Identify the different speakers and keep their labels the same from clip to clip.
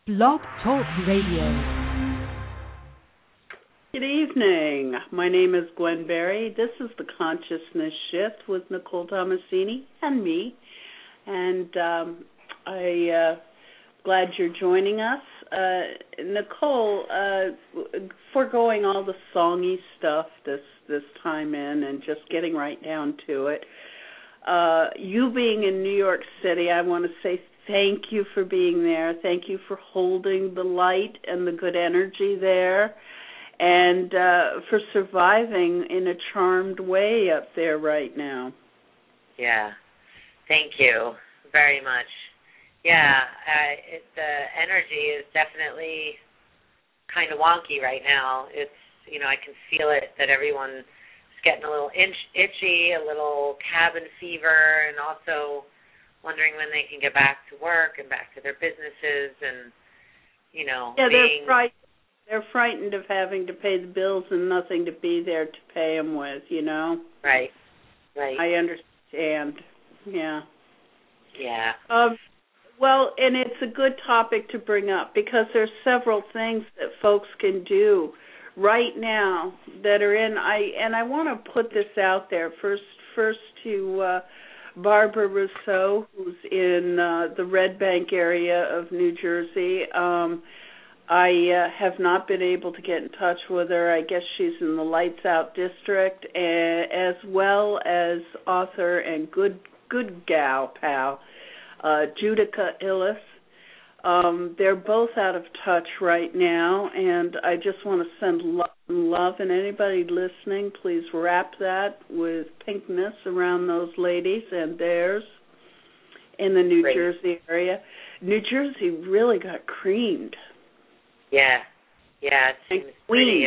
Speaker 1: Blog Talk Radio.
Speaker 2: Good evening. My name is Gwen Berry. This is the Consciousness Shift with Nicole Tomasini and me. And I'm glad you're joining us. Nicole, foregoing all the songy stuff this time in and just getting right down to it, you being in New York City, I want to say thank you for being there. Thank you for holding the light and the good energy there, and for surviving in a charmed way up there right now.
Speaker 3: Yeah, thank you very much. Yeah, the energy is definitely kind of wonky right now. It's, I can feel it, that everyone's getting a little itchy, a little cabin fever, and also wondering when they can get back to work and back to their businesses and,
Speaker 2: they're frightened of having to pay the bills and nothing to be there to pay them with,
Speaker 3: Right.
Speaker 2: I understand, yeah.
Speaker 3: Yeah.
Speaker 2: Well, and it's a good topic to bring up because there's several things that folks can do right now that are in. I want to put this out there first to Barbara Rousseau, who's in the Red Bank area of New Jersey. I have not been able to get in touch with her. I guess she's in the Lights Out district, as well as author and good gal pal, Judika Illes. They're both out of touch right now, and I just want to send love, and anybody listening, please wrap that with pinkness around those ladies and theirs in the New Jersey area. New Jersey really got creamed.
Speaker 3: Yeah, it seems pretty,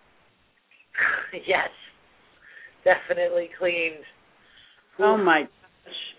Speaker 3: yes, definitely cleaned.
Speaker 2: Oh, my gosh.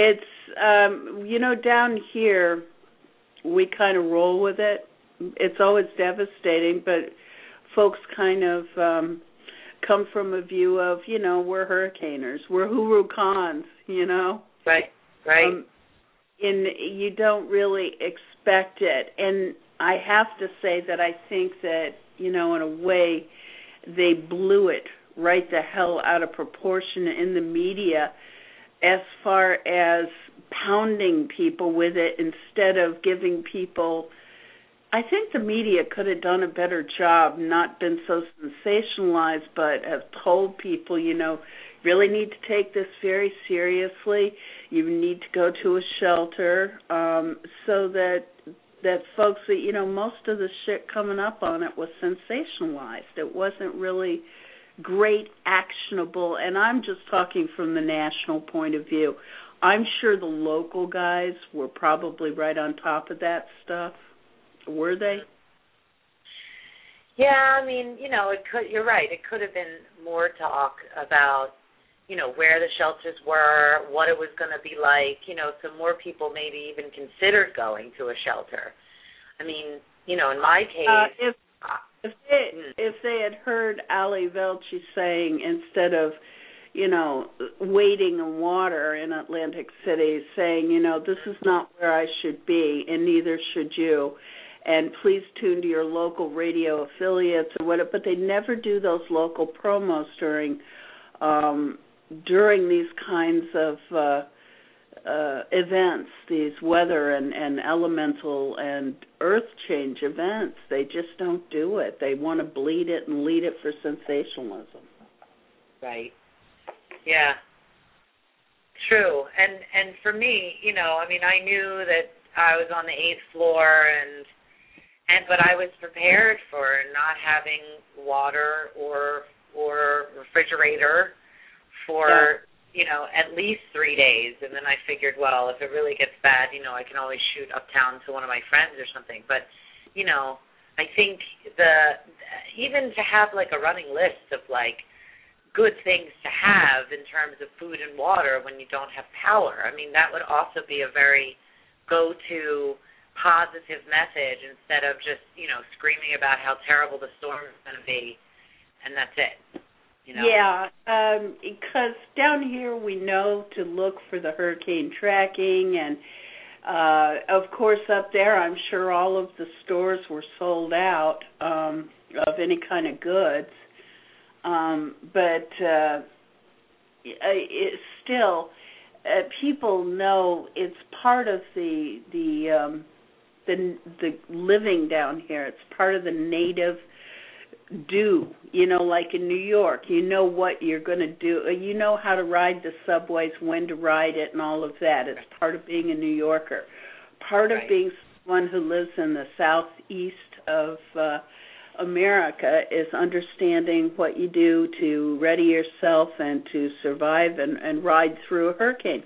Speaker 2: It's, down here, we kind of roll with it. It's always devastating, but folks kind of come from a view of, we're hurricaners, we're Hurricanes,
Speaker 3: Right.
Speaker 2: And you don't really expect it. And I have to say that I think that, in a way, they blew it right the hell out of proportion in the media as far as pounding people with it instead of giving people. I think the media could have done a better job, not been so sensationalized, but have told people, really need to take this very seriously. You need to go to a shelter, so that folks, that most of the shit coming up on it was sensationalized. It wasn't really great, actionable, and I'm just talking from the national point of view. I'm sure the local guys were probably right on top of that stuff. Were they?
Speaker 3: Yeah, you're right. It could have been more talk about, where the shelters were, what it was going to be like, so more people maybe even considered going to a shelter. In my case...
Speaker 2: If they had heard Ali Velci saying, instead of, waiting in water in Atlantic City, saying, this is not where I should be, and neither should you, and please tune to your local radio affiliates or whatever. But they never do those local promos during these kinds of events, these weather and elemental and earth change events. They just don't do it. They want to bleed it and lead it for sensationalism.
Speaker 3: Right. Yeah. True. And for me, I knew that I was on the 8th floor but I was prepared for not having water or refrigerator for at least 3 days. And then I figured, well, if it really gets bad, I can always shoot uptown to one of my friends or something. But, I think even to have like a running list of like good things to have in terms of food and water when you don't have power, that would also be a very go-to positive message instead of just, screaming about how terrible the storm is going to be, and that's it.
Speaker 2: Yeah, because down here we know to look for the hurricane tracking, and Of course, up there, I'm sure all of the stores were sold out of any kind of goods. But it's still, people know it's part of the living down here. It's part of the native do, like in New York, you know what you're going to do. You know how to ride the subways, when to ride it, and all of that. It's part of being a New Yorker. Part of being someone who lives in the southeast of America is understanding what you do to ready yourself and to survive and ride through a hurricane.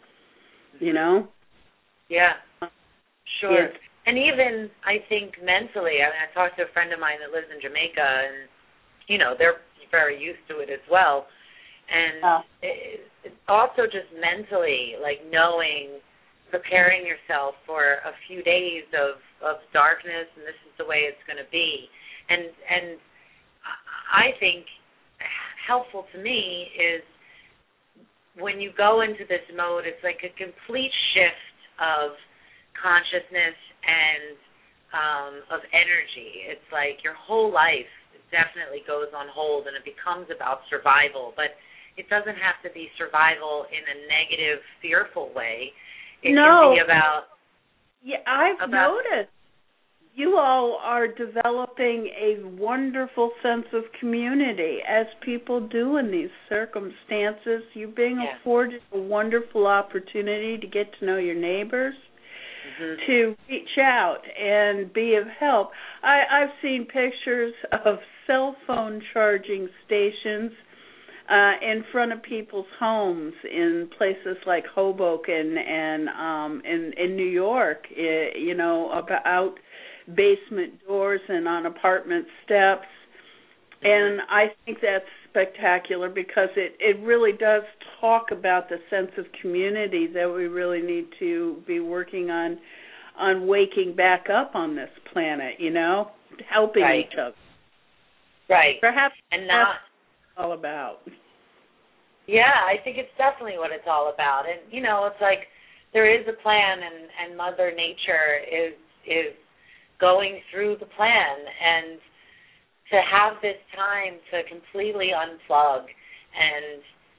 Speaker 3: Yeah, sure. And even, I think, mentally, I talked to a friend of mine that lives in Jamaica, and, they're very used to it as well. And it's also just mentally, like knowing, preparing yourself for a few days of darkness, and this is the way it's going to be. And I think helpful to me is when you go into this mode, it's like a complete shift of consciousness and of energy. It's like your whole life definitely goes on hold, and it becomes about survival. But it doesn't have to be survival in a negative, fearful way. It can be about...
Speaker 2: Yeah, I've noticed you all are developing a wonderful sense of community, as people do in these circumstances. You're being afforded a wonderful opportunity to get to know your neighbors, to reach out and be of help. I've seen pictures of cell phone charging stations in front of people's homes in places like Hoboken and in New York, about basement doors and on apartment steps. And I think that's spectacular because it really does talk about the sense of community that we really need to be working on waking back up on this planet, helping each other.
Speaker 3: Right.
Speaker 2: Perhaps
Speaker 3: and
Speaker 2: not that's all about.
Speaker 3: Yeah, I think it's definitely what it's all about. And, it's like there is a plan, and Mother Nature is going through the plan, and to have this time to completely unplug and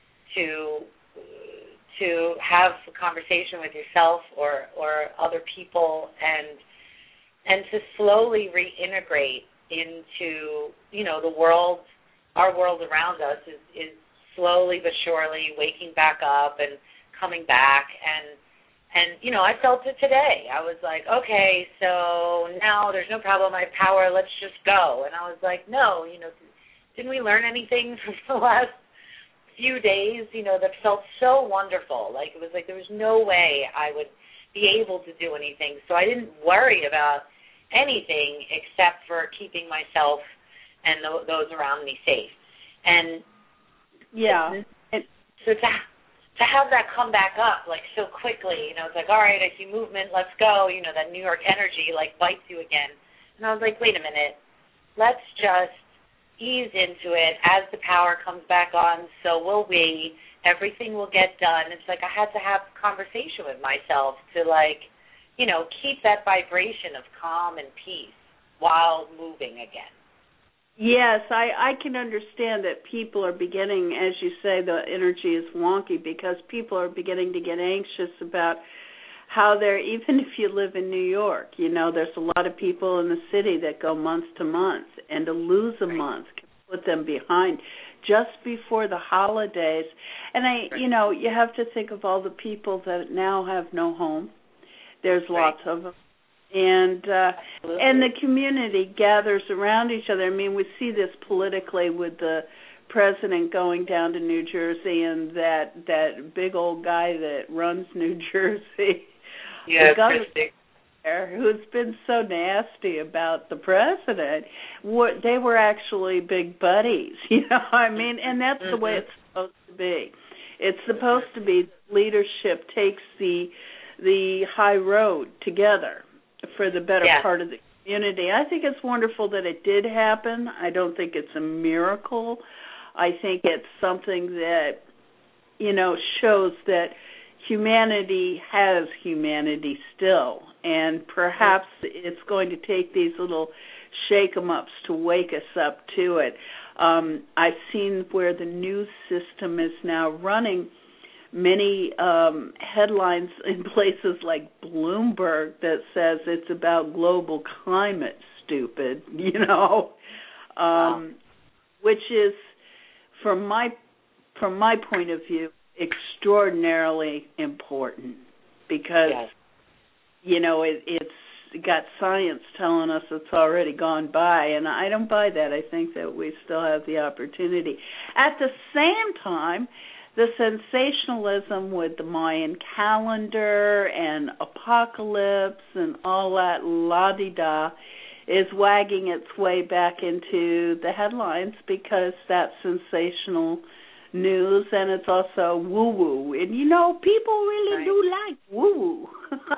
Speaker 3: to have a conversation with yourself or other people and to slowly reintegrate into, the world, our world around us is slowly but surely waking back up and coming back. And I felt it today. I was like, okay, so now there's no problem. I have power. Let's just go. And I was like, no, didn't we learn anything from the last few days, that felt so wonderful. Like, it was like there was no way I would be able to do anything. So I didn't worry about anything except for keeping myself and those around me safe. And so to have that come back up, like, so quickly, it's like, all right, I see movement, let's go, that New York energy, like, bites you again. And I was like, wait a minute, let's just ease into it. As the power comes back on, so will we. Everything will get done. It's like I had to have a conversation with myself to, like, keep that vibration of calm and peace while moving again.
Speaker 2: Yes, I can understand that people are beginning, as you say, the energy is wonky because people are beginning to get anxious about how they're, even if you live in New York, there's a lot of people in the city that go month to month, and to lose a month can put them behind just before the holidays. And you have to think of all the people that now have no home. There's lots of them. And the community gathers around each other. I mean, we see this politically with the president going down to New Jersey and that big old guy that runs New Jersey,
Speaker 3: the governor
Speaker 2: there, who's been so nasty about the president. They were actually big buddies, I mean, and that's the way it's supposed to be. It's supposed to be leadership takes the high road together for the better part of the community. I think it's wonderful that it did happen. I don't think it's a miracle. I think it's something that, shows that humanity has humanity still, and perhaps it's going to take these little shake-em-ups to wake us up to it. I've seen where the news system is now running many headlines in places like Bloomberg that says it's about global climate, stupid, which is, from my point of view, extraordinarily important because, it's got science telling us it's already gone by, and I don't buy that. I think that we still have the opportunity. At the same time, the sensationalism with the Mayan calendar and apocalypse and all that la-di-da is wagging its way back into the headlines because that's sensational news, and it's also woo-woo. And, people really do like woo-woo.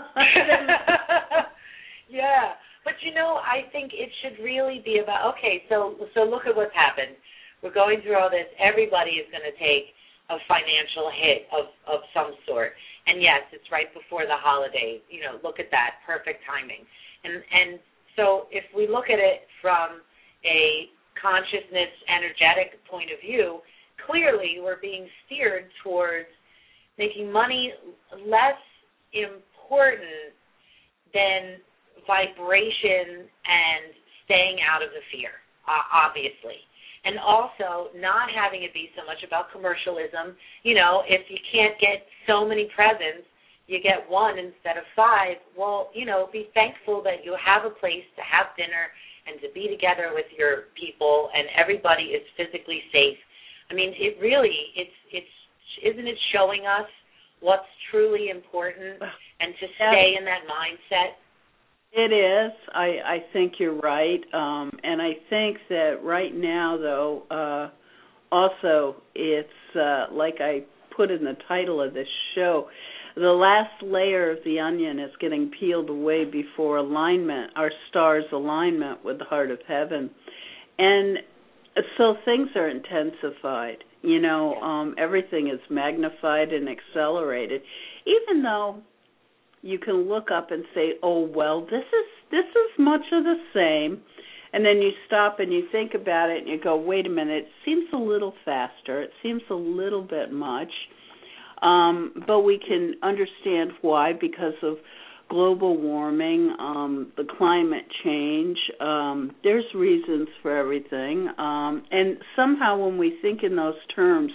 Speaker 3: Yeah. But, I think it should really be about, so look at what's happened. We're going through all this. Everybody is going to take a financial hit of some sort. And, yes, it's right before the holidays. Look at that. Perfect timing. And so if we look at it from a consciousness, energetic point of view, clearly we're being steered towards making money less important than vibration and staying out of the fear, obviously. And also not having it be so much about commercialism. If you can't get so many presents, you get one instead of 5. Well, be thankful that you have a place to have dinner and to be together with your people and everybody is physically safe. I mean, it really, isn't it showing us what's truly important and to stay in that mindset?
Speaker 2: It is. I think you're right. And I think that right now, though, also it's like I put in the title of this show, the last layer of the onion is getting peeled away before alignment, our star's alignment with the heart of heaven. And so things are intensified. Everything is magnified and accelerated, even though you can look up and say, oh, well, this is much of the same. And then you stop and you think about it and you go, wait a minute, it seems a little faster. It seems a little bit much. But we can understand why, because of global warming, the climate change. There's reasons for everything. And somehow when we think in those terms,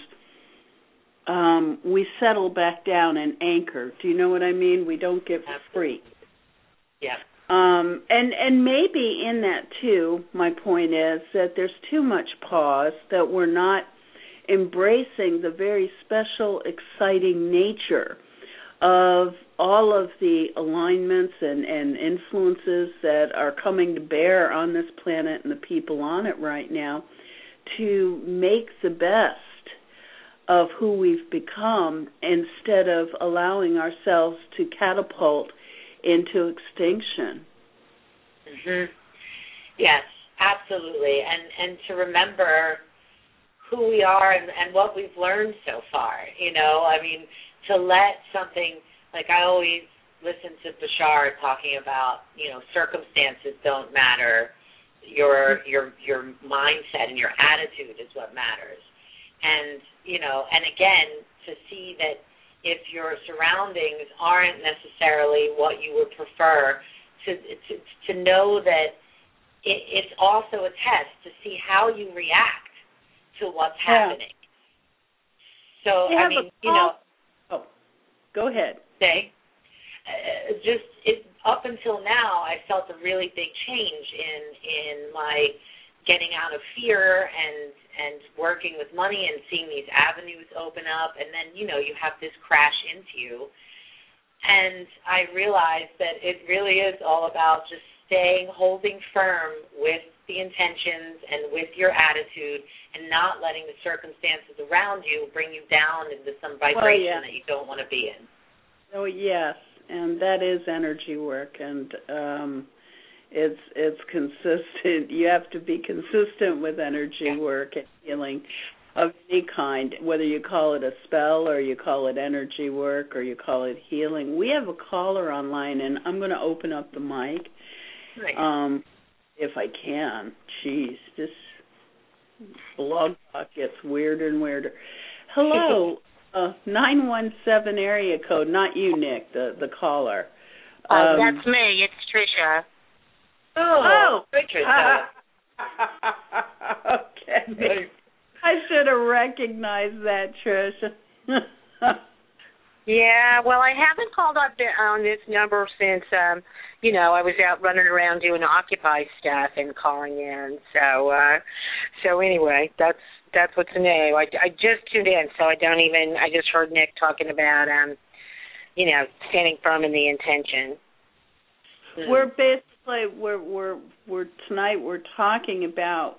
Speaker 2: we settle back down and anchor. Do you know what I mean? We don't get free.
Speaker 3: Yeah.
Speaker 2: And maybe in that, too, my point is that there's too much pause, that we're not embracing the very special, exciting nature of all of the alignments and influences that are coming to bear on this planet and the people on it right now to make the best of who we've become instead of allowing ourselves to catapult into extinction.
Speaker 3: Mm-hmm. Yes, absolutely. And to remember who we are and what we've learned so far, I mean, to let something, like I always listen to Bashar talking about, circumstances don't matter. Your mindset and your attitude is what matters. And, and again, to see that if your surroundings aren't necessarily what you would prefer, to know that it's also a test to see how you react to what's happening. So, I mean,
Speaker 2: Oh, go ahead.
Speaker 3: Say, up until now, I felt a really big change in my getting out of fear and working with money and seeing these avenues open up, and then, you have this crash into you. And I realized that it really is all about just holding firm with the intentions and with your attitude and not letting the circumstances around you bring you down into some vibration that you don't want to be in.
Speaker 2: Oh, yes, and that is energy work, and it's consistent. You have to be consistent with energy work and healing. of any kind, whether you call it a spell or you call it energy work or you call it healing. We have a caller online, and I'm going to open up the mic.
Speaker 3: Nice.
Speaker 2: If I can. Jeez, this blog talk gets weirder and weirder. Hello, 917 area code. Not you, Nick, the caller.
Speaker 4: That's me. It's Tricia.
Speaker 3: Oh, Tricia.
Speaker 2: Okay. I should have recognized that, Tricia.
Speaker 4: Yeah, well, I haven't called up on this number since, I was out running around doing Occupy stuff and calling in. So anyway, that's what's new. I just tuned in, so I just heard Nick talking about, standing firm in the intention.
Speaker 2: We're basically we're tonight we're talking about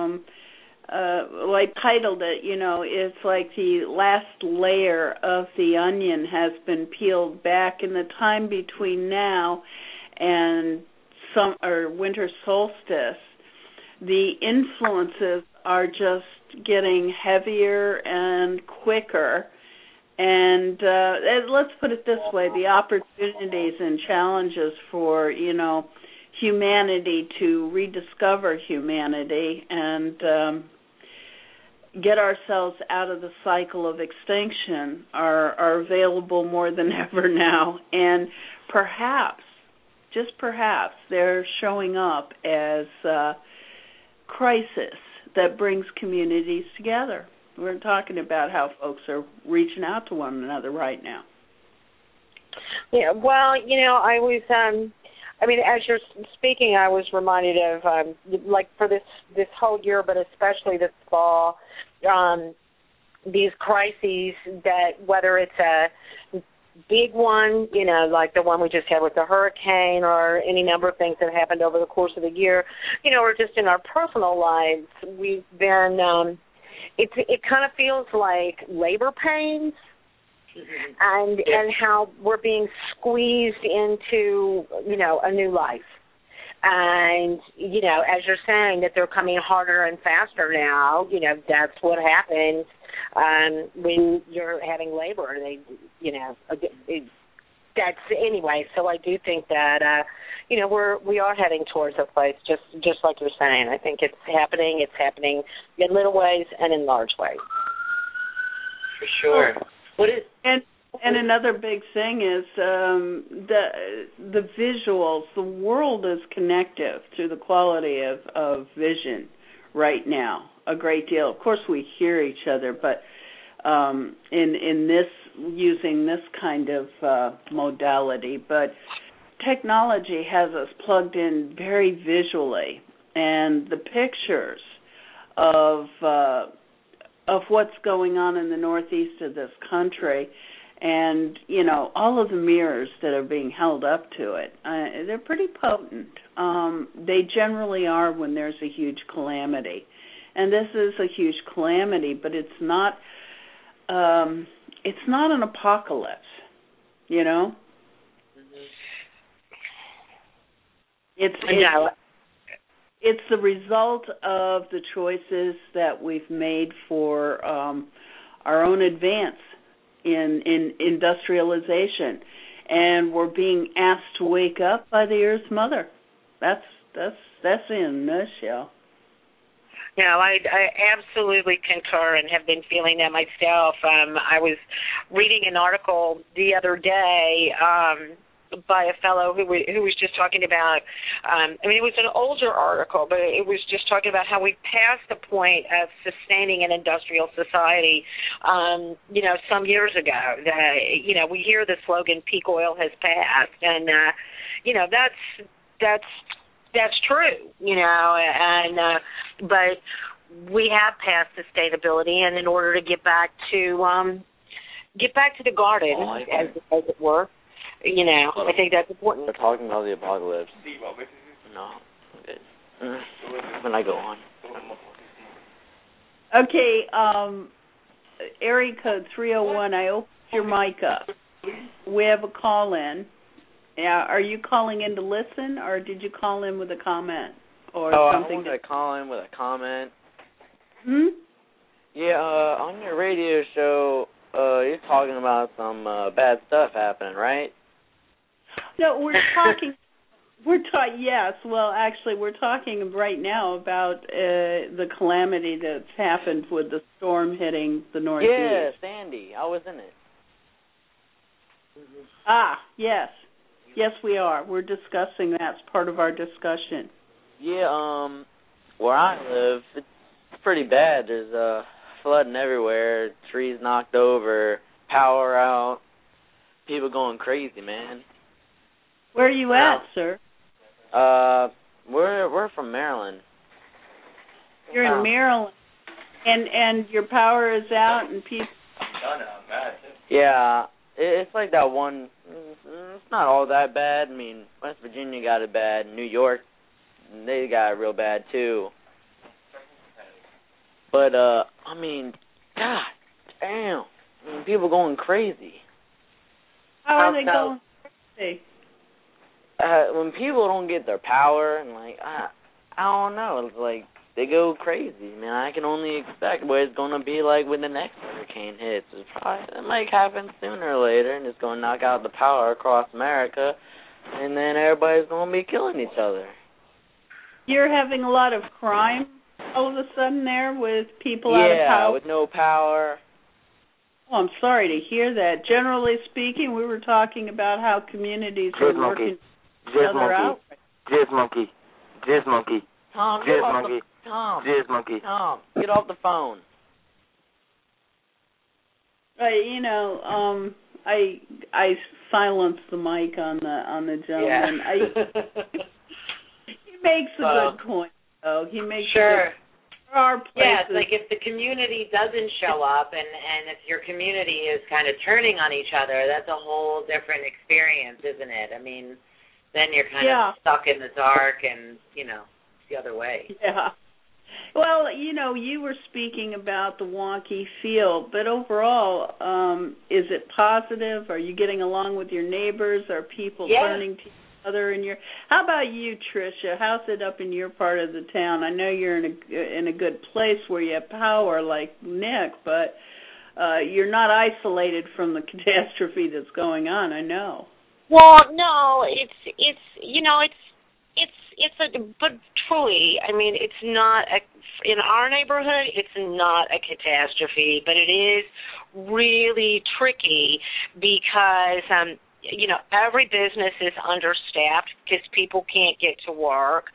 Speaker 2: I titled it, it's like the last layer of the onion has been peeled back. In the time between now and winter solstice, the influences are just getting heavier and quicker. And let's put it this way, the opportunities and challenges for, humanity to rediscover humanity and get ourselves out of the cycle of extinction are available more than ever now. And perhaps, just perhaps, they're showing up as crisis that brings communities together. We're talking about how folks are reaching out to one another right now.
Speaker 4: Yeah, well, I was, as you're speaking, I was reminded of, for this whole year, but especially this fall, these crises that, whether it's a big one, like the one we just had with the hurricane, or any number of things that happened over the course of the year, or just in our personal lives, we've been, it kind of feels like labor pains. And how we're being squeezed into, a new life. And, as you're saying, that they're coming harder and faster now, that's what happens when you're having labor. That's anyway. So I do think that, we are heading towards a place, just like you're saying. I think it's happening. It's happening in little ways and in large ways.
Speaker 3: For sure. What is
Speaker 2: and another big thing is the visuals. The world is connective to the quality of vision right now a great deal. Of course, we hear each other, but in this using this kind of modality, but technology has us plugged in very visually, and the pictures of what's going on in the northeast of this country, and all of the mirrors that are being held up to it, they're pretty potent. They generally are when there's a huge calamity, and this is a huge calamity, but it's not an apocalypse, It's the result of the choices that we've made for our own advance in industrialization, and we're being asked to wake up by the Earth's mother. That's in a nutshell.
Speaker 4: I absolutely concur and have been feeling that myself. I was reading an article the other day by a fellow who was just talking about, it was an older article, but it was just talking about how we passed the point of sustaining an industrial society, some years ago. That, we hear the slogan, peak oil has passed, and, that's true, but we have passed sustainability, and in order to get back to the garden, as it were, I think that's important.
Speaker 5: They're talking about the apocalypse. No. When I go on.
Speaker 2: Okay, area code 301, I opened your mic up. We have a call in. Are you calling in to listen, or did you call in with a comment? Or something?
Speaker 5: I want to call in with a comment. Yeah, on your radio show, you're talking about some bad stuff happening, right?
Speaker 2: No, yes. Well, actually, we're talking right now about the calamity that's happened with the storm hitting the Northeast.
Speaker 5: Yeah, Sandy. I was in it.
Speaker 2: Ah, yes. Yes, we are. We're discussing that as part of our discussion.
Speaker 5: Yeah, where I live, it's pretty bad. There's flooding everywhere, trees knocked over, power out, people going crazy, man.
Speaker 2: Where are you at, sir?
Speaker 5: We're from Maryland.
Speaker 2: You're in Maryland, and your power is out, and people.
Speaker 5: Yeah, it's like that one. It's not all that bad. I mean, West Virginia got it bad. New York, they got it real bad too. But I mean, God damn, I mean, people going crazy.
Speaker 2: How are they going crazy?
Speaker 5: When people don't get their power, and like I don't know, it's like they go crazy. Man, I can only expect what it's gonna be like when the next hurricane hits. It might happen sooner or later, and it's gonna knock out the power across America, and then everybody's gonna be killing each other.
Speaker 2: You're having a lot of crime all of a sudden there with people out of power.
Speaker 5: Yeah, with no power.
Speaker 2: Oh, I'm sorry to hear that. Generally speaking, we were talking about how communities are working each other out.
Speaker 5: Jizz monkey. Tom, get off the Jizz monkey. Tom, get off the phone.
Speaker 2: I silenced the mic on the gentleman.
Speaker 5: Yeah.
Speaker 2: He makes a good point, though. He makes
Speaker 3: sure.
Speaker 2: There are places.
Speaker 3: Yeah, it's like if the community doesn't show up, and if your community is kind of turning on each other, that's a whole different experience, isn't it? I mean, then you're kind of stuck in the dark, and the other way.
Speaker 2: Yeah. Well, you were speaking about the wonky feel, but overall, is it positive? Are you getting along with your neighbors? Are people learning to each other in your? How about you, Tricia? How's it up in your part of the town? I know you're in a good place where you have power, like Nick, but you're not isolated from the catastrophe that's going on. I know.
Speaker 4: Well, no, but truly, I mean, it's not in our neighborhood, it's not a catastrophe, but it is really tricky because, every business is understaffed because people can't get to work.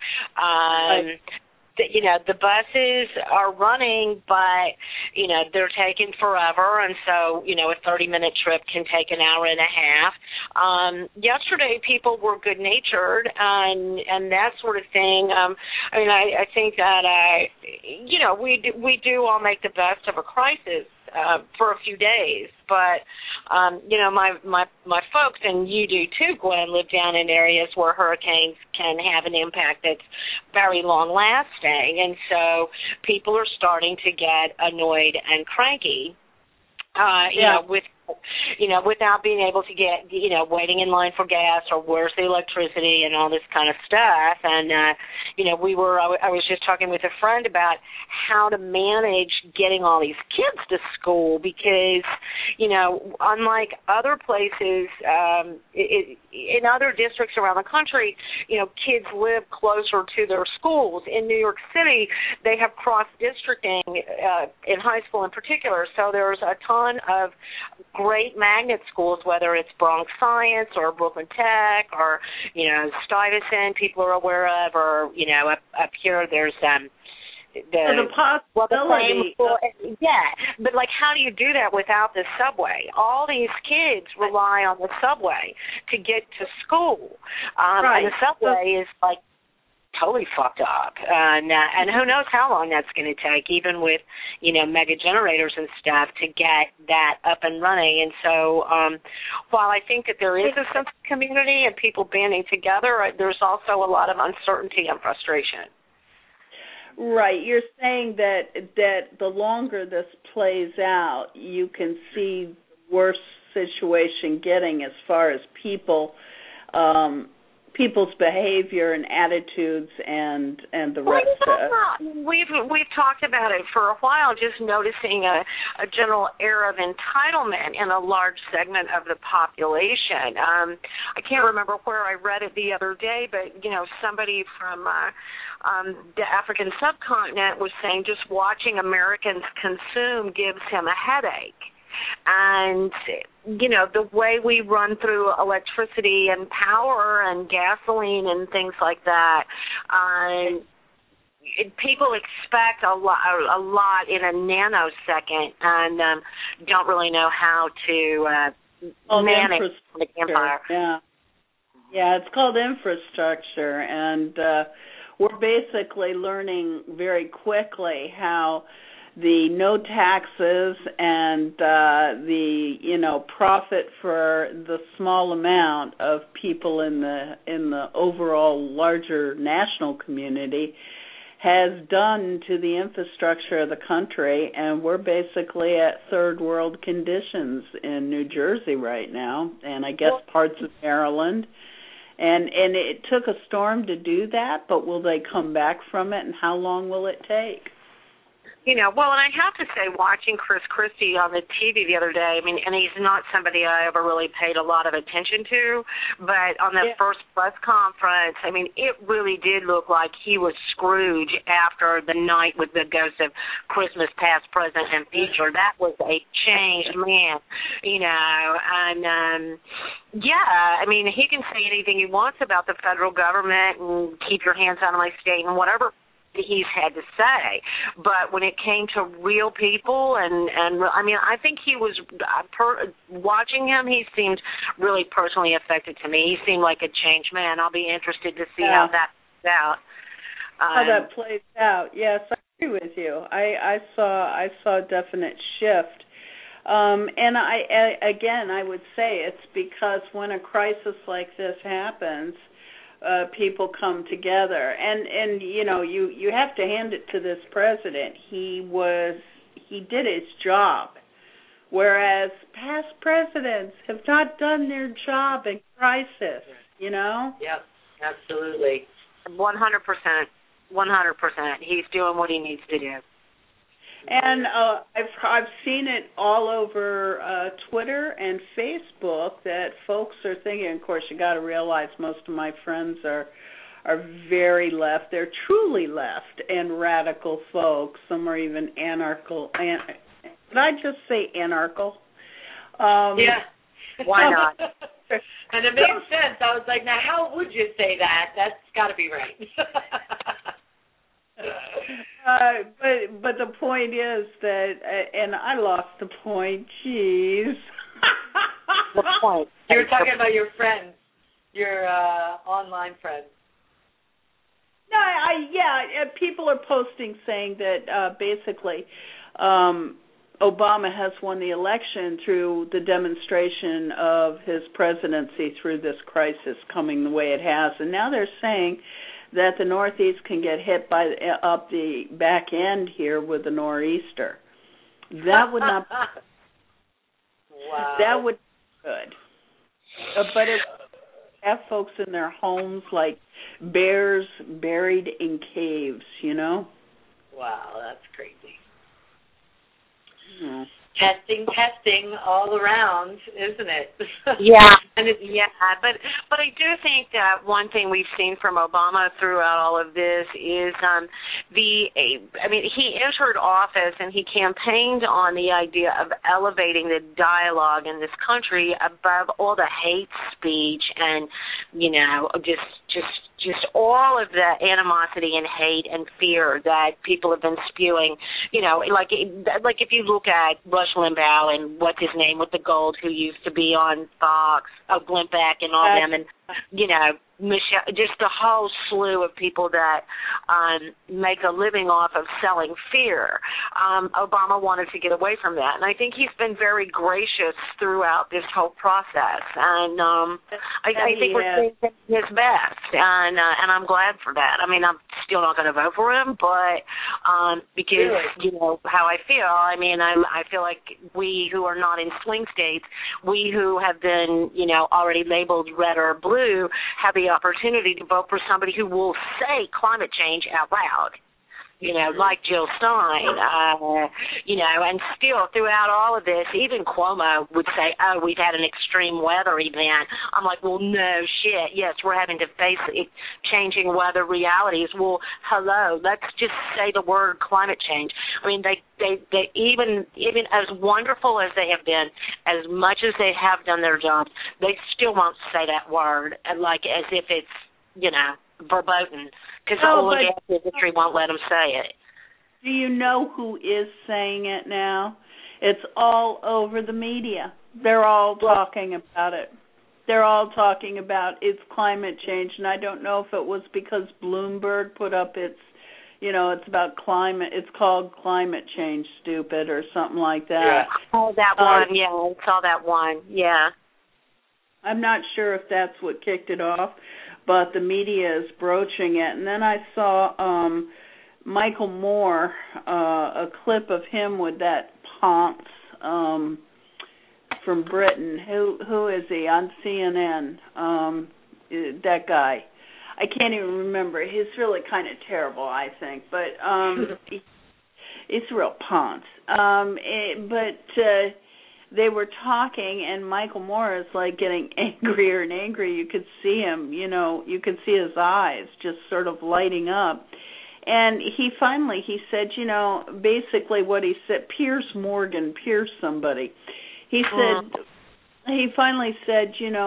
Speaker 4: The buses are running, but, they're taking forever, and so, a 30-minute trip can take an hour and a half. Yesterday, people were good-natured and that sort of thing. I think that, we do all make the best of a crisis for a few days, but, my folks, and you do too, Gwen, live down in areas where hurricanes can have an impact that's very long-lasting, and so people are starting to get annoyed and cranky, without being able to get, waiting in line for gas or where's the electricity and all this kind of stuff. And, I was just talking with a friend about how to manage getting all these kids to school because, unlike other places, in other districts around the country, kids live closer to their schools. In New York City, they have cross-districting in high school in particular, so there's a ton of great magnet schools, whether it's Bronx Science or Brooklyn Tech or, Stuyvesant people are aware of, or, up here there's
Speaker 2: the possibility.
Speaker 4: But how do you do that without the subway? All these kids rely on the subway to get to school, and the subway is totally fucked up, and who knows how long that's going to take, even with mega generators and stuff, to get that up and running. And so, while I think that there is a sense of community and people banding together, there's also a lot of uncertainty and frustration.
Speaker 2: Right. You're saying that the longer this plays out, you can see the worse situation getting as far as people people's behavior and attitudes and the rest.
Speaker 4: We've talked about it for a while, just noticing a general air of entitlement in a large segment of the population. I can't remember where I read it the other day, but somebody from the African subcontinent was saying just watching Americans consume gives him a headache. And, the way we run through electricity and power and gasoline and things like that, people expect a lot in a nanosecond and don't really know how to manage the empire.
Speaker 2: Yeah, it's called infrastructure, and we're basically learning very quickly how the no taxes and the profit for the small amount of people in the overall larger national community has done to the infrastructure of the country, and we're basically at third world conditions in New Jersey right now, and I guess parts of Maryland. And it took a storm to do that, but will they come back from it, and how long will it take?
Speaker 4: And I have to say, watching Chris Christie on the TV the other day, and he's not somebody I ever really paid a lot of attention to, but on that first press conference, it really did look like he was Scrooge after the night with the ghost of Christmas past, present, and future. That was a changed man, and he can say anything he wants about the federal government and keep your hands out of my state and whatever he's had to say, but when it came to real people, and I think he was watching him. He seemed really personally affected to me. He seemed like a changed man. I'll be interested to see how that plays out.
Speaker 2: How that plays out? Yes, I agree with you. I saw a definite shift, and I would say it's because when a crisis like this happens, people come together, and you have to hand it to this president. He did his job, whereas past presidents have not done their job in crisis.
Speaker 3: Yep, absolutely.
Speaker 4: 100%. He's doing what he needs to do.
Speaker 2: And I've seen it all over Twitter and Facebook that folks are thinking. Of course, you got to realize most of my friends are very left. They're truly left and radical folks. Some are even anarchical. Did I just say anarchical?
Speaker 3: Yeah. Why not? And it made sense. I was like, now how would you say that? That's got to be right.
Speaker 2: But the point is that, and I lost the point. Jeez.
Speaker 4: The point.
Speaker 3: You were talking about your friends, your online friends.
Speaker 2: No, people are posting saying that basically Obama has won the election through the demonstration of his presidency through this crisis coming the way it has, and now they're saying that the Northeast can get hit up the back end here with the nor'easter. That would not.
Speaker 3: Wow.
Speaker 2: That would be good. But it have folks in their homes like bears buried in caves.
Speaker 3: Wow, that's crazy.
Speaker 2: Hmm.
Speaker 3: Testing all around, isn't it?
Speaker 4: Yeah, but I do think that one thing we've seen from Obama throughout all of this is he entered office and he campaigned on the idea of elevating the dialogue in this country above all the hate speech and just all of the animosity and hate and fear that people have been spewing. Like if you look at Rush Limbaugh and what's his name with the gold, who used to be on Fox, Glenbeck and all them, and Michelle, just the whole slew of people that make a living off of selling fear. Obama wanted to get away from that, and I think he's been very gracious throughout this whole process. And I think we're seeing his best, and I'm glad for that. I'm still not going to vote for him, but because how I feel. I feel like we who are not in swing states, we who have been already labeled red or blue, have the opportunity to vote for somebody who will say climate change out loud. Like Jill Stein, and still throughout all of this, even Cuomo would say, oh, we've had an extreme weather event. I'm like, well, no shit. Yes, we're having to face changing weather realities. Well, hello, let's just say the word climate change. I mean, they even as wonderful as they have been, as much as they have done their jobs, they still won't say that word, like as if it's, verboten. Because the oil and gas industry won't let them say it.
Speaker 2: Do you know who is saying it now? It's all over the media. They're all talking about it. They're all talking about it's climate change, and I don't know if it was because Bloomberg put up its, it's about climate. It's called Climate Change, stupid, or something like that.
Speaker 4: Yeah. Oh, that one. Yeah, I saw that one. Yeah.
Speaker 2: I'm not sure if that's what kicked it off, but the media is broaching it. And then I saw Michael Moore, a clip of him with that Ponce from Britain. Who is he? On CNN. That guy. I can't even remember. He's really kind of terrible, I think. But it's real Ponce. They were talking, and Michael Moore is like getting angrier and angrier. You could see him, you could see his eyes just sort of lighting up. And he said, basically what he said, Piers somebody. He finally said,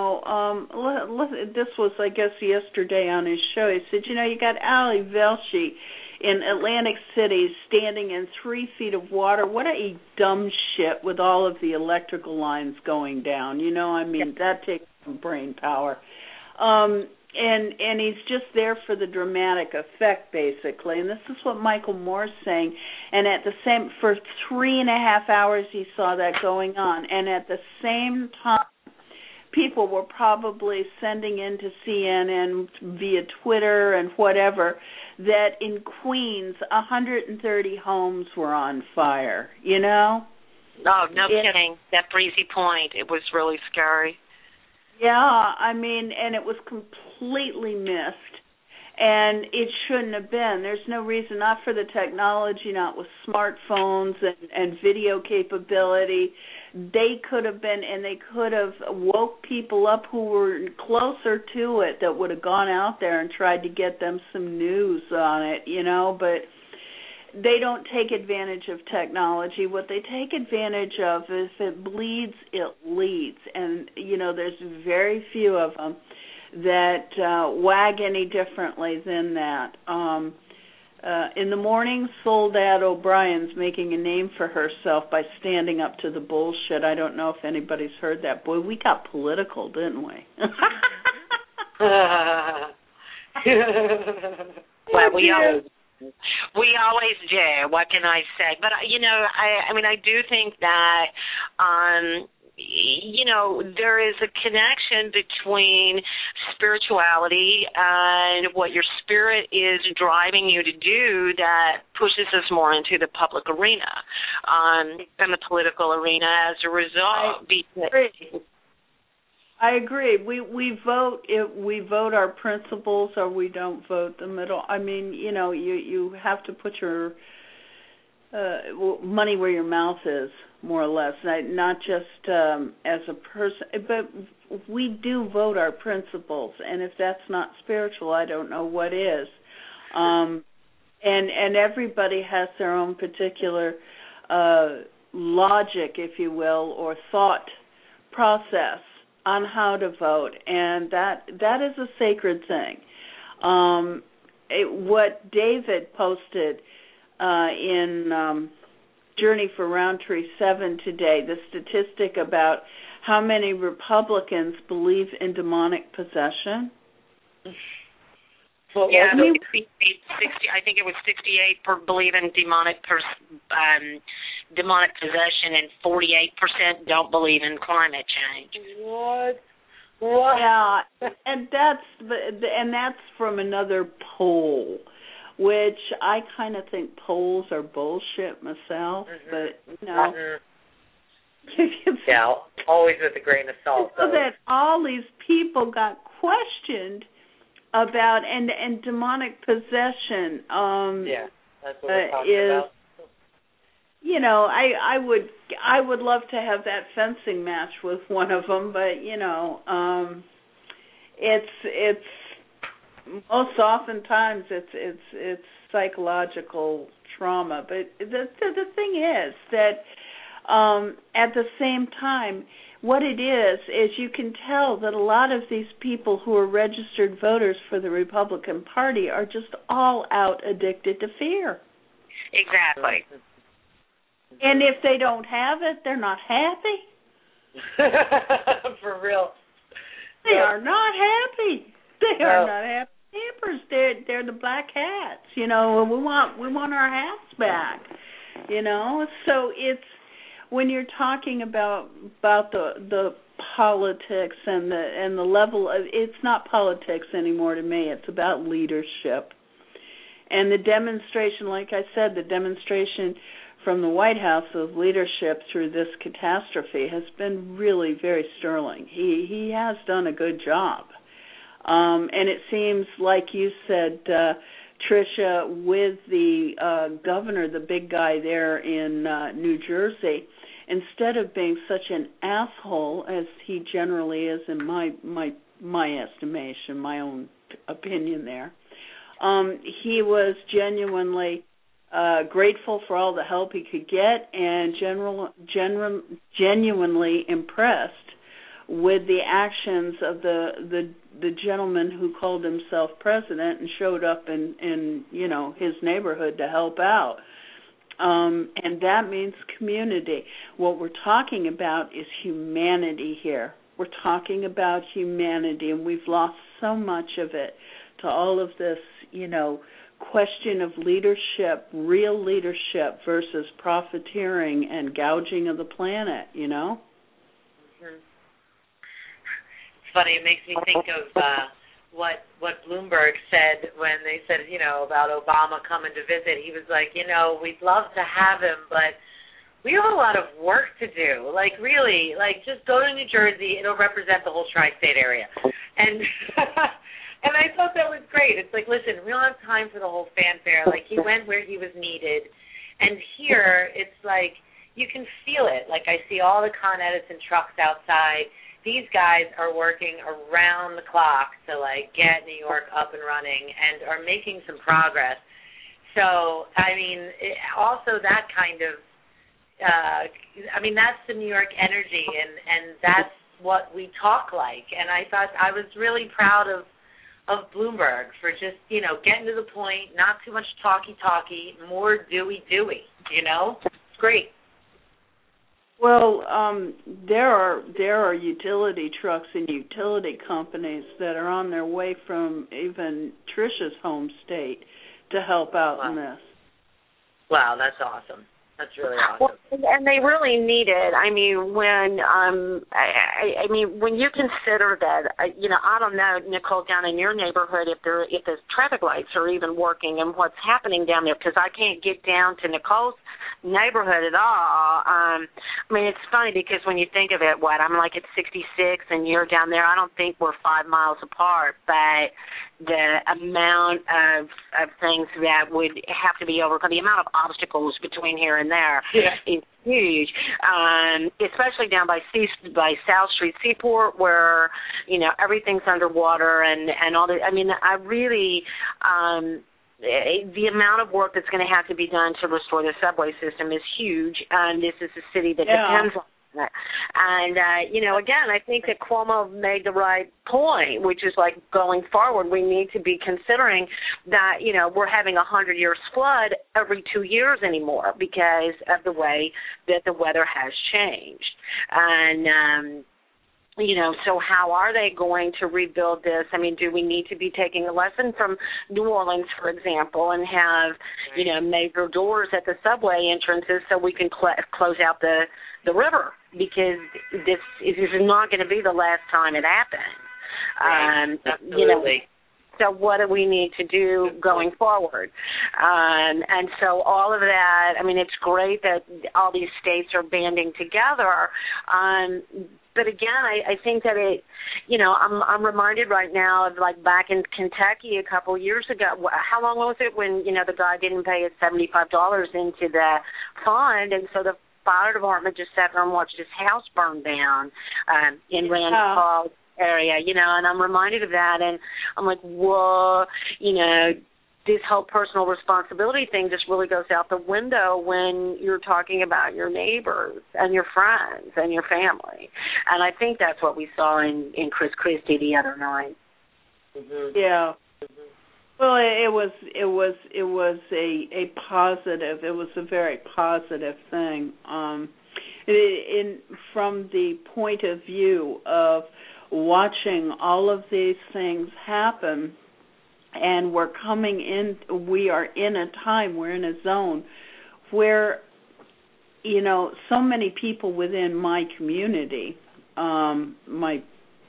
Speaker 2: this was, I guess, yesterday on his show. He said, you got Ali Velshi in Atlantic City standing in 3 feet of water. What a dumb shit with all of the electrical lines going down. That takes some brain power. And he's just there for the dramatic effect, basically. And this is what Michael Moore's saying. And for 3.5 hours he saw that going on. And at the same time, people were probably sending in to CNN via Twitter and whatever that in Queens, 130 homes were on fire,
Speaker 4: Oh, no kidding. That Breezy Point, it was really scary.
Speaker 2: Yeah, and it was completely missed, and it shouldn't have been. There's no reason, not for the technology, not with smartphones and video capability. They could have been, and they could have woke people up who were closer to it that would have gone out there and tried to get them some news on it, but they don't take advantage of technology. What they take advantage of is if it bleeds, it leads. And, there's very few of them that wag any differently than that. In the morning, Soledad O'Brien's making a name for herself by standing up to the bullshit. I don't know if anybody's heard that. Boy, we got political, didn't we?
Speaker 4: Well, we always do. What can I say? But I do think that there is a connection between spirituality and what your spirit is driving you to do that pushes us more into the public arena than the political arena as a result.
Speaker 2: I agree. We vote our principles, or we don't vote them at all. You have to put your money where your mouth is, more or less, not just as a person, but we do vote our principles, and if that's not spiritual, I don't know what is. And everybody has their own particular logic, if you will, or thought process on how to vote, and that is a sacred thing. What David posted in Journey for Roundtree 7 today, the statistic about how many Republicans believe in demonic possession.
Speaker 4: Well, yeah, I think it was 68 believe in demonic possession, and 48% don't believe in climate change.
Speaker 2: What? Yeah, and that's from another poll, which I kind of think polls are bullshit myself. But
Speaker 3: Yeah, always with a grain of salt.
Speaker 2: So that all these people got questioned about and demonic possession.
Speaker 3: Yeah, that's what we're talking about.
Speaker 2: You know, I would love to have that fencing match with one of them, but you know, it's most oftentimes it's psychological trauma. But the thing is that at the same time, what it is you can tell that a lot of these people who are registered voters for the Republican Party are just all out addicted to fear.
Speaker 3: Exactly.
Speaker 2: And if they don't have it, they're not happy.
Speaker 3: For real.
Speaker 2: They are not happy. They are not happy campers. They're the black hats. You know, we want our hats back. You know, so it's when you're talking about the politics and the level of, it's not politics anymore to me. It's about leadership. And the demonstration, like I said, the demonstration from the White House of leadership through this catastrophe has been really very sterling. He has done a good job. And it seems, like you said, Tricia, with the governor, the big guy there in New Jersey, instead of being such an asshole as he generally is in my estimation, my own opinion there, he was genuinely grateful for all the help he could get and genuinely impressed with the actions of the gentleman who called himself president and showed up in you know, his neighborhood to help out. And that means community. What we're talking about is humanity here. We're talking about humanity, and we've lost so much of it to all of this, you know, question of leadership, real leadership versus profiteering and gouging of the planet, you know?
Speaker 3: Mm-hmm. It's funny, it makes me think of what Bloomberg said when they said, you know, about Obama coming to visit. He was like, you know, we'd love to have him, but we have a lot of work to do. Like, really, like, just go to New Jersey. It'll represent the whole tri-state area. And and I thought that was great. It's like, listen, we don't have time for the whole fanfare. Like, he went where he was needed. And here, it's like, you can feel it. Like, I see all the Con Edison trucks outside. These guys are working around the clock to, like, get New York up and running and are making some progress. So, I mean, also that kind of, I mean, that's the New York energy, and that's what we talk like. And I thought I was really proud of Bloomberg for just, you know, getting to the point, not too much talky, more doey, you know? It's great.
Speaker 2: Well, there are utility trucks and utility companies that are on their way from even Tricia's home state to help out in this.
Speaker 3: Wow, that's awesome. That's really awesome.
Speaker 4: Well, and they really need it. I mean, when I mean, when you consider that, you know, I don't know, Nicole, down in your neighborhood, if the traffic lights are even working and what's happening down there, because I can't get down to Nicole's neighborhood at all. I mean, it's funny because when you think of it, I'm like at 66 and you're down there. I don't think we're 5 miles apart, but the amount of things that would have to be overcome, the amount of obstacles between here and there is huge, especially down by South Street Seaport, where, you know, everything's underwater and all that. I mean, I really, the amount of work that's going to have to be done to restore the subway system is huge, and this is a city that depends on that. And, you know, again, I think that Cuomo made the right point, which is like going forward, we need to be considering that, you know, we're having 100 years flood every 2 years anymore because of the way that the weather has changed. And, you know, so how are they going to rebuild this? I mean, do we need to be taking a lesson from New Orleans, for example, and have, you know, major doors at the subway entrances so we can close out the river? Because this is not going to be the last time it happens.
Speaker 3: Right.
Speaker 4: You know, So what do we need to do going forward? And so all of that, I mean, it's great that all these states are banding together. But again, I think that it, you know, I'm reminded right now of like back in Kentucky a couple of years ago. How long was it when, you know, the guy didn't pay his $75 into the fund, and so the fire department just sat there and watched his house burn down in Rand Paul area, you know, and I'm reminded of that, and I'm like, whoa, you know, this whole personal responsibility thing just really goes out the window when you're talking about your neighbors and your friends and your family. And I think that's what we saw in Chris Christie the other night.
Speaker 3: Mm-hmm.
Speaker 2: Yeah.
Speaker 3: Mm-hmm.
Speaker 2: Well, it was a positive. It was a very positive thing. From the point of view of watching all of these things happen, and we're in a time, we're in a zone where, you know, so many people within my community, the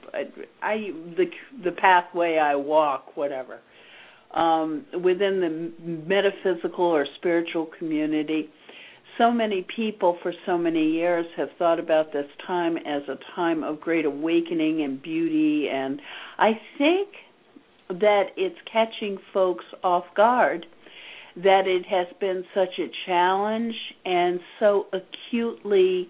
Speaker 2: pathway I walk, whatever, within the metaphysical or spiritual community, so many people for so many years have thought about this time as a time of great awakening and beauty, and I think that it's catching folks off guard, that it has been such a challenge and so acutely,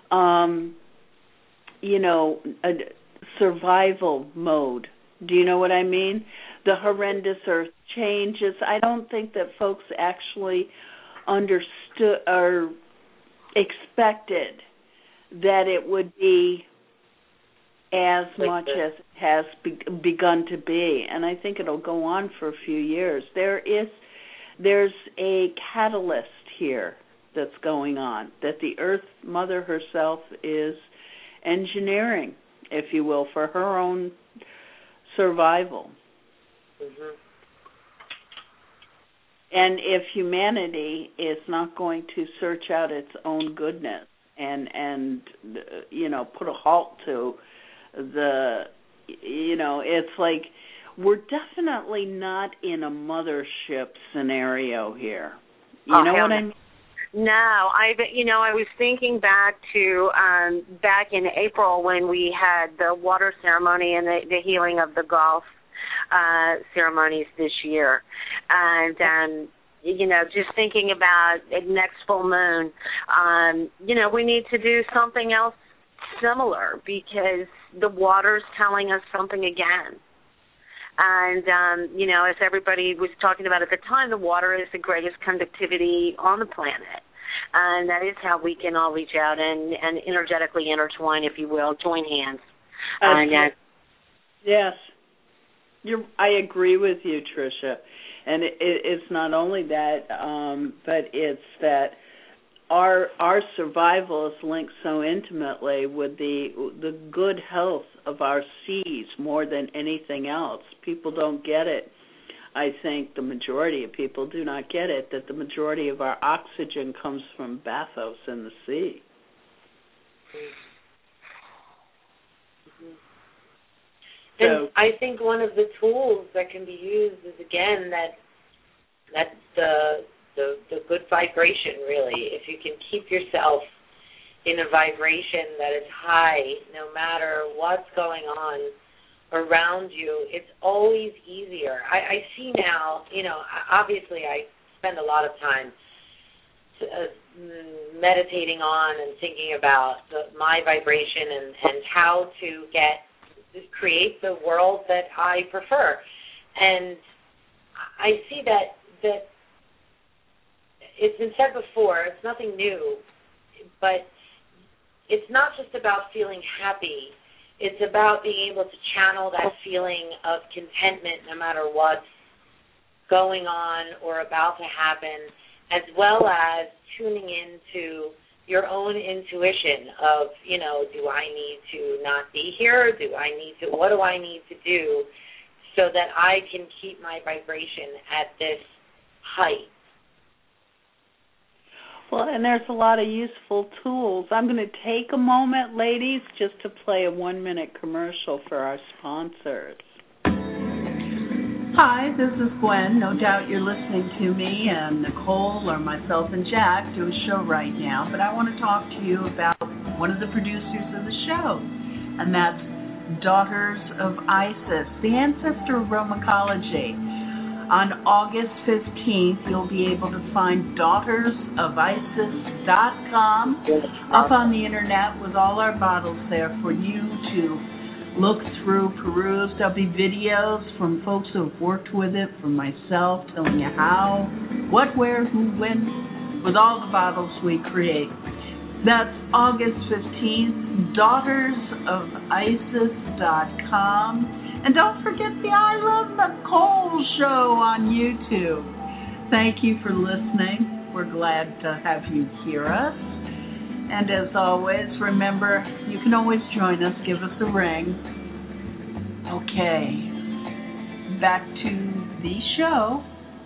Speaker 2: you know, a survival mode. Do you know what I mean? The horrendous earth changes. I don't think that folks actually understood or expected that it would be as much as it has begun to be, and I think it'll go on for a few years. There's a catalyst here that's going on, that the Earth Mother herself is engineering, if you will, for her own survival.
Speaker 3: Mm-hmm.
Speaker 2: And if humanity is not going to search out its own goodness and you know, put a halt to the, you know, it's like we're definitely not in a mothership scenario here. You know what I mean?
Speaker 4: No, I was thinking back to back in April when we had the water ceremony and the healing of the Gulf ceremonies this year, and you know, just thinking about next full moon, you know, we need to do something else similar because the water's telling us something again. And, you know, as everybody was talking about at the time, the water is the greatest conductivity on the planet. And that is how we can all reach out and energetically intertwine, if you will, join hands.
Speaker 2: Yes. I agree with you, Tricia. And it's not only that, but it's that our survival is linked so intimately with the good health of our seas more than anything else. People don't get it. I think the majority of people do not get it, that the majority of our oxygen comes from bathos in the sea.
Speaker 3: Mm-hmm. And I think one of the tools that can be used is, again, that the good vibration, really. If you can keep yourself in a vibration that is high, no matter what's going on around you, it's always easier. I see now, you know, obviously I spend a lot of time meditating on and thinking about my vibration and how to create the world that I prefer. And I see that it's been said before, it's nothing new, but it's not just about feeling happy. It's about being able to channel that feeling of contentment no matter what's going on or about to happen, as well as tuning into your own intuition of, you know, do I need to not be here? What do I need to do so that I can keep my vibration at this height?
Speaker 2: Well, and there's a lot of useful tools. I'm going to take a moment, ladies, just to play a 1-minute commercial for our sponsors. Hi, this is Gwen. No doubt you're listening to me and Nicole or myself and Jack do a show right now, but I want to talk to you about one of the producers of the show, and that's Daughters of Isis, the ancestor of Romacology. On August 15th, you'll be able to find DaughtersOfIsis.com up on the internet with all our bottles there for you to look through, peruse. There'll be videos from folks who have worked with it, from myself, telling you how, what, where, who, when, with all the bottles we create. That's August 15th, DaughtersOfIsis.com. And don't forget the I Love Nicole show on YouTube. Thank you for listening. We're glad to have you hear us. And as always, remember, you can always join us. Give us a ring. Okay. Back to the show.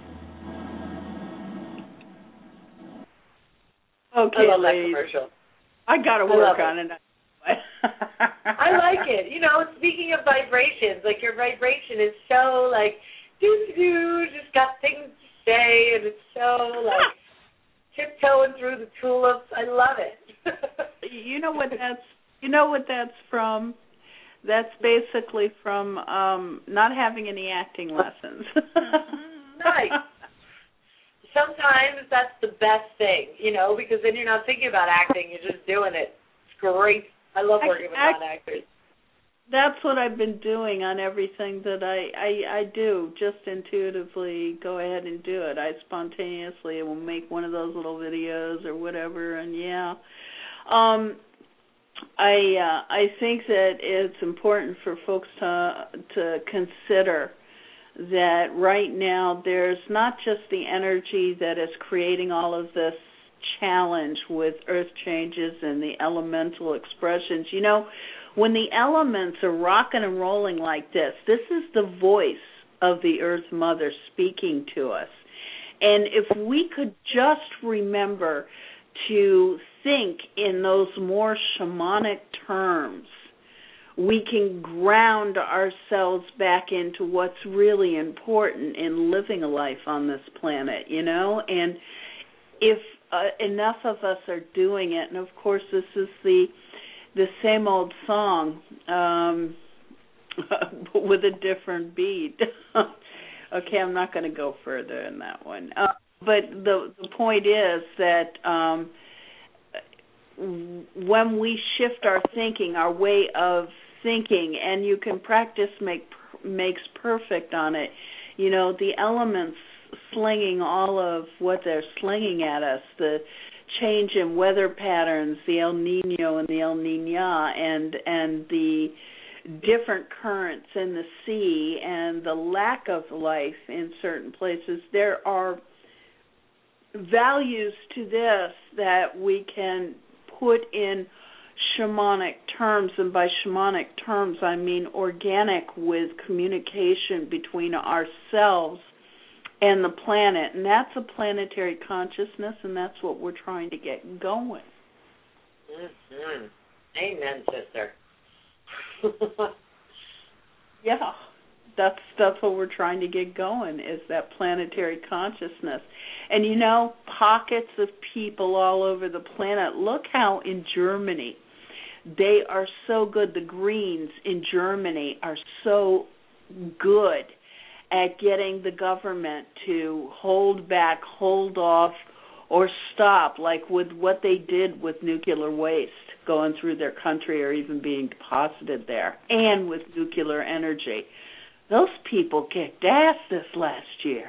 Speaker 2: Okay,
Speaker 3: I love that
Speaker 2: ladies.
Speaker 3: commercial.
Speaker 2: I got to work on it.
Speaker 3: I like it. You know, speaking of vibrations, like your vibration is so like doo-doo, just got things to say, and it's so like tiptoeing through the tulips. I love it.
Speaker 2: You know what that's from? That's basically from not having any acting lessons.
Speaker 3: Nice. Sometimes that's the best thing, you know, because then you're not thinking about acting, you're just doing it. It's great. I love working with non-actors.
Speaker 2: That's what I've been doing on everything that I do, just intuitively go ahead and do it. I spontaneously will make one of those little videos or whatever, and yeah. I think that it's important for folks to consider that right now there's not just the energy that is creating all of this challenge with earth changes and the elemental expressions. You know, when the elements are rocking and rolling like this is the voice of the Earth Mother speaking to us. And if we could just remember to think in those more shamanic terms, we can ground ourselves back into what's really important in living a life on this planet, you know? And if enough of us are doing it, and of course this is the same old song with a different beat. Okay, I'm not going to go further in that one. But the point is that when we shift our thinking, our way of thinking, and you can practice makes perfect on it, you know, the elements slinging all of what they're slinging at us, the change in weather patterns, the El Nino and the El Niña, and the different currents in the sea, and the lack of life in certain places. There are values to this that we can put in shamanic terms, and by shamanic terms I mean organic, with communication between ourselves and the planet, and that's a planetary consciousness, and that's what we're trying to get going.
Speaker 3: Mm-hmm. Amen, sister.
Speaker 2: Yeah, that's what we're trying to get going, is that planetary consciousness. And you know, pockets of people all over the planet. Look how in Germany they are so good. The Greens in Germany are so good at getting the government to hold back, hold off, or stop, like with what they did with nuclear waste going through their country or even being deposited there, and with nuclear energy. Those people kicked ass this last year.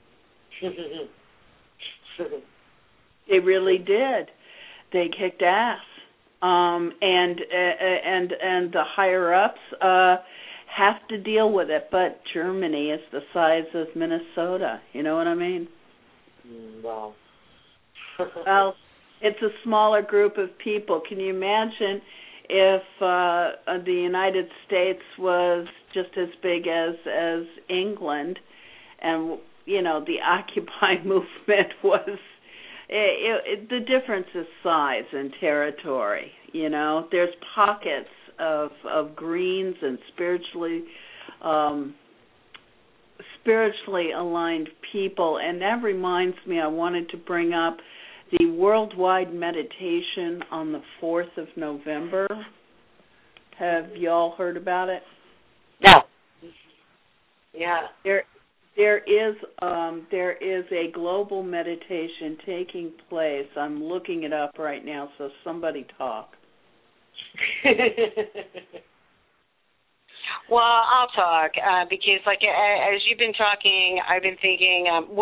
Speaker 2: They really did. They kicked ass. And the higher ups have to deal with it, but Germany is the size of Minnesota. You know what I mean?
Speaker 3: Wow.
Speaker 2: Well, it's a smaller group of people. Can you imagine if the United States was just as big as England, and you know the Occupy movement was? The difference is size and territory. You know, there's pockets of greens and spiritually aligned people. And that reminds me, I wanted to bring up the worldwide meditation on the 4th of November. Have y'all heard about it?
Speaker 3: No. Yeah.
Speaker 2: There is a global meditation taking place. I'm looking it up right now, so somebody talk.
Speaker 4: Well, I'll talk because, like, as you've been talking, I've been thinking.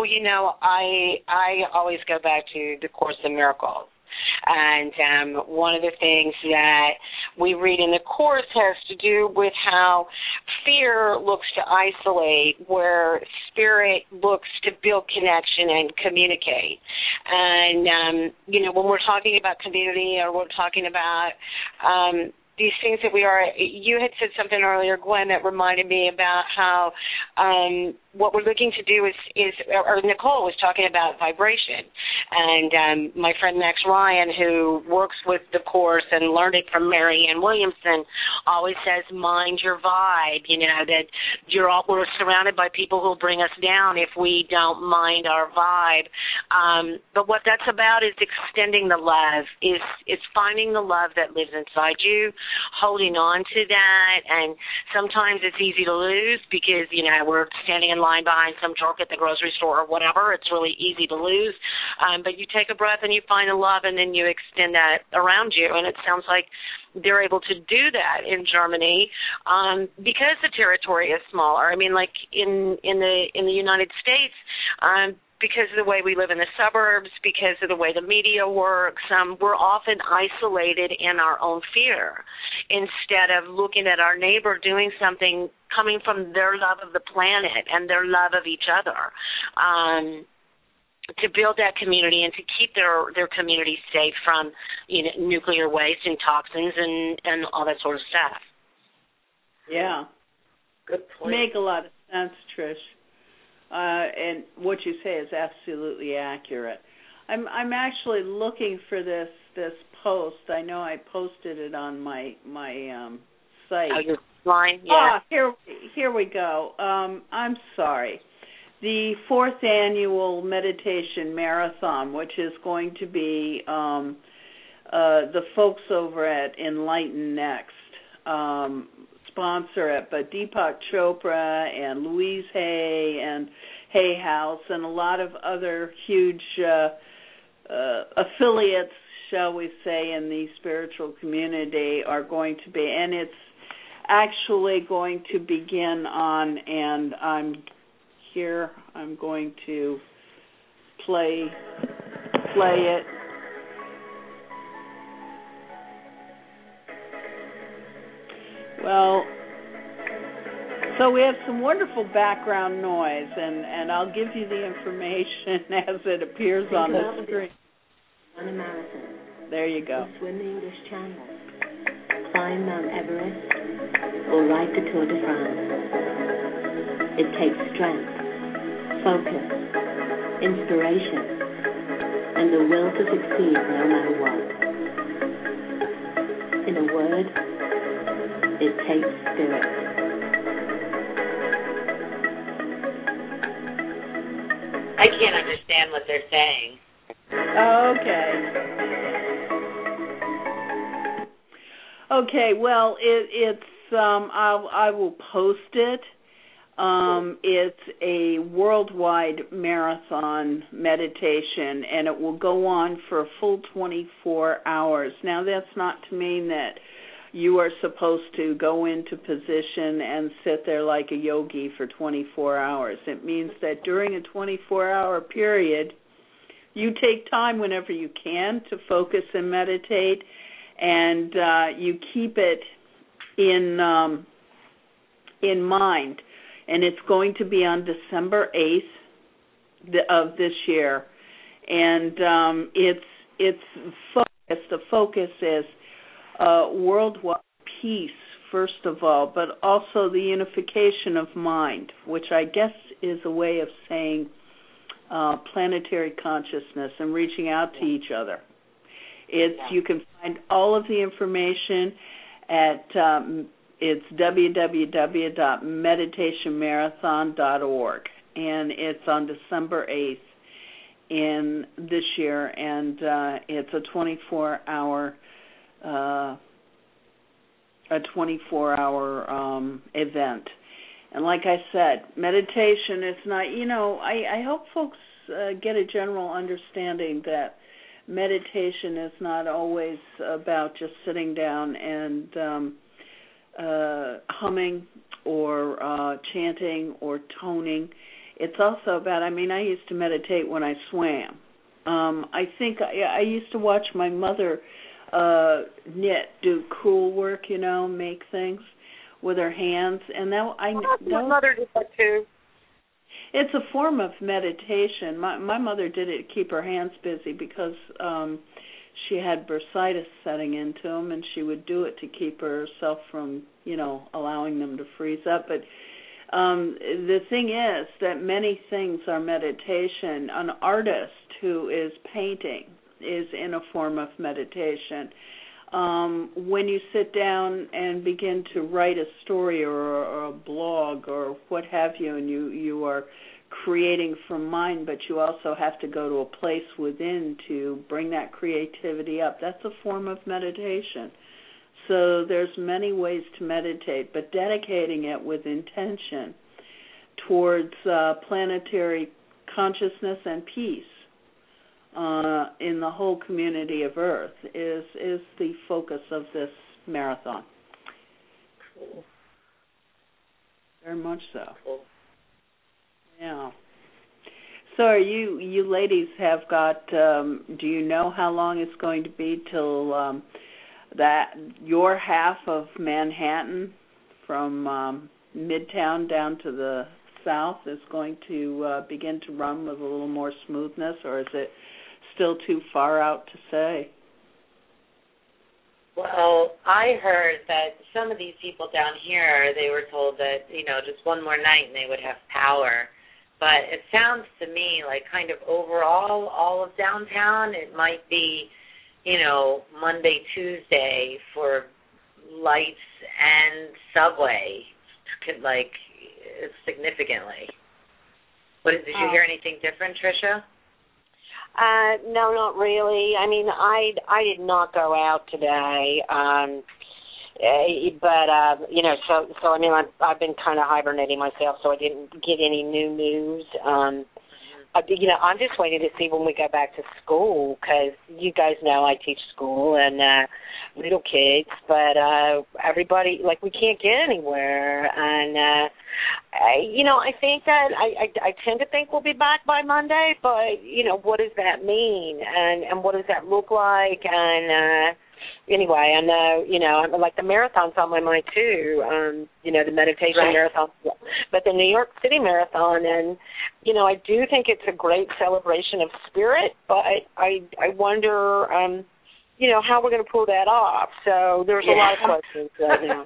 Speaker 4: I always go back to the Course in Miracles, and one of the things that we read in the Course has to do with how fear looks to isolate, where spirit looks to build connection and communicate. And when we're talking about community, or we're talking about these things that we are, you had said something earlier, Gwen, that reminded me about how what we're looking to do is, or Nicole was talking about vibration. And my friend Max Ryan, who works with the Course and learned it from Marianne Williamson, always says, mind your vibe, that we're surrounded by people who will bring us down if we don't mind our vibe. But what that's about is extending the love, is finding the love that lives inside you, holding on to that. And sometimes it's easy to lose because, we're standing in line behind some jerk at the grocery store or whatever. It's really easy to lose. But you take a breath and you find the love, and then you extend that around you. And it sounds like they're able to do that in Germany because the territory is smaller. I mean, like in the United States, because of the way we live in the suburbs, because of the way the media works, we're often isolated in our own fear instead of looking at our neighbor doing something coming from their love of the planet and their love of each other. To build that community and to keep their community safe from nuclear waste and toxins and all that sort of stuff.
Speaker 2: Yeah.
Speaker 3: Good point.
Speaker 2: Make a lot of sense, Trish. And what you say is absolutely accurate. I'm actually looking for this post. I know I posted it on my site.
Speaker 3: Oh, your line? Yeah.
Speaker 2: Here we go. I'm sorry. The 4th annual meditation marathon, which is going to be the folks over at Enlighten Next sponsor it, but Deepak Chopra and Louise Hay and Hay House and a lot of other huge affiliates, shall we say, in the spiritual community are going to be, and it's actually going to begin on, and I'm going to play it. Well, so we have some wonderful background noise, and I'll give you the information as it appears on the screen.
Speaker 6: On a marathon.
Speaker 2: There you go.
Speaker 6: Swim the English Channel, climb Mount Everest, or ride the Tour de France. It takes strength, focus, inspiration, and the will to succeed no matter what. In a word, it takes spirit.
Speaker 3: I can't understand what they're saying.
Speaker 2: Okay, well, it's I will post it. It's a worldwide marathon meditation, and it will go on for a full 24 hours. Now, that's not to mean that you are supposed to go into position and sit there like a yogi for 24 hours. It means that during a 24-hour period, you take time whenever you can to focus and meditate, and you keep it in mind. And it's going to be on December 8th of this year. And it's focused. The focus is worldwide peace, first of all, but also the unification of mind, which I guess is a way of saying planetary consciousness and reaching out to each other. You can find all of the information at it's www.meditationmarathon.org, and it's on December 8th in this year, and it's a 24-hour event. And like I said, meditation is not, I hope folks get a general understanding that meditation is not always about just sitting down and humming or chanting or toning. It's also about, I used to meditate when I swam. I think I used to watch my mother knit, do crewel work, make things with her hands, and my
Speaker 4: mother did that too.
Speaker 2: It's a form of meditation. My mother did it to keep her hands busy because she had bursitis setting into them, and she would do it to keep herself from, allowing them to freeze up. But the thing is that many things are meditation. An artist who is painting is in a form of meditation. When you sit down and begin to write a story or a blog or what have you, and you are creating from mind, but you also have to go to a place within to bring that creativity up, that's a form of meditation. So there's many ways to meditate, but dedicating it with intention towards planetary consciousness and peace in the whole community of Earth is the focus of this marathon.
Speaker 3: Cool.
Speaker 2: Very much so.
Speaker 3: Cool.
Speaker 2: Yeah. So you ladies have got, do you know how long it's going to be till that your half of Manhattan from Midtown down to the south is going to begin to run with a little more smoothness, or is it still too far out to say?
Speaker 3: Well, I heard that some of these people down here, they were told that, just one more night and they would have power. But it sounds to me like kind of overall, all of downtown, it might be, Monday, Tuesday for lights and subway, like significantly. Did you hear anything different, Tricia?
Speaker 4: No, not really. I did not go out today. But I've been kind of hibernating myself, so I didn't get any new news. I'm just waiting to see when we go back to school, because you guys know I teach school and little kids, but everybody, we can't get anywhere. And I think that I tend to think we'll be back by Monday, but what does that mean, and what does that look like? And anyway, I know, the marathon's on my mind too, the meditation marathon, but the New York City Marathon, and, I do think it's a great celebration of spirit, but I wonder, how we're going to pull that off. So there's a lot of questions right now.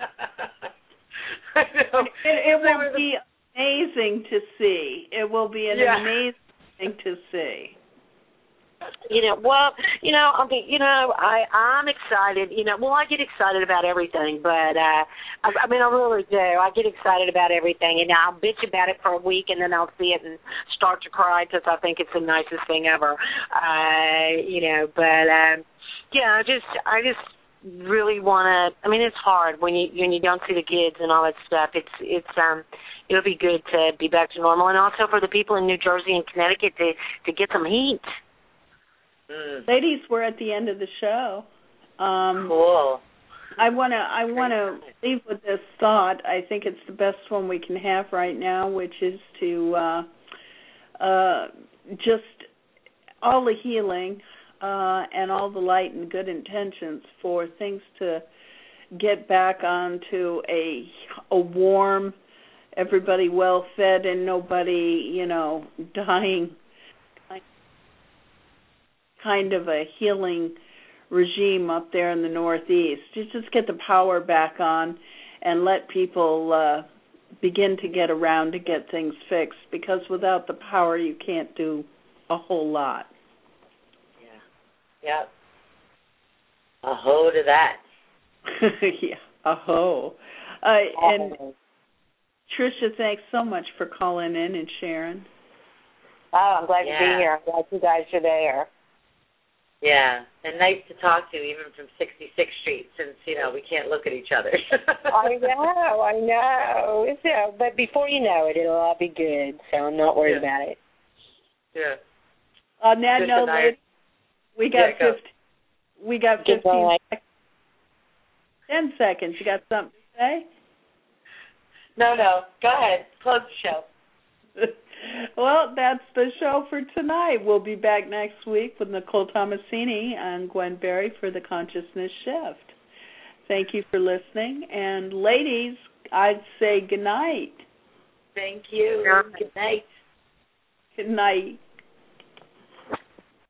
Speaker 2: It will be amazing to see. It will be an amazing thing to see.
Speaker 4: I'm excited. I get excited about everything, but I really do. I get excited about everything, and I'll bitch about it for a week, and then I'll see it and start to cry because I think it's the nicest thing ever. I just really want to. It's hard when you don't see the kids and all that stuff. It'll be good to be back to normal, and also for the people in New Jersey and Connecticut to get some heat.
Speaker 2: Ladies, we're at the end of the show.
Speaker 3: Cool.
Speaker 2: I wanna leave with this thought. I think it's the best one we can have right now, which is to just all the healing and all the light and good intentions for things to get back onto a warm, everybody well fed and nobody, dying, kind of a healing regime up there in the Northeast. Just get the power back on and let people begin to get around to get things fixed, because without the power you can't do a whole lot.
Speaker 3: Yeah. Aho to that.
Speaker 2: Yeah, aho. And Tricia, thanks so much for calling in and sharing.
Speaker 4: Oh, I'm glad to be here. I'm glad you guys are there.
Speaker 3: Yeah, and nice to talk to, even from 66th Street, since, we can't look at each other.
Speaker 4: I know. So, but before you know it, it'll all be good, so I'm not worried about it.
Speaker 3: Yeah.
Speaker 2: On that note, ladies, we got 15 seconds. 10 seconds. You got something to say?
Speaker 3: No. Go ahead. Close the show.
Speaker 2: Well, that's the show for tonight. We'll be back next week with Nicole Tomasini and Gwen Berry for the Consciousness Shift. Thank you for listening. And ladies, I'd say good night.
Speaker 3: Thank you. Good night.
Speaker 2: Good night.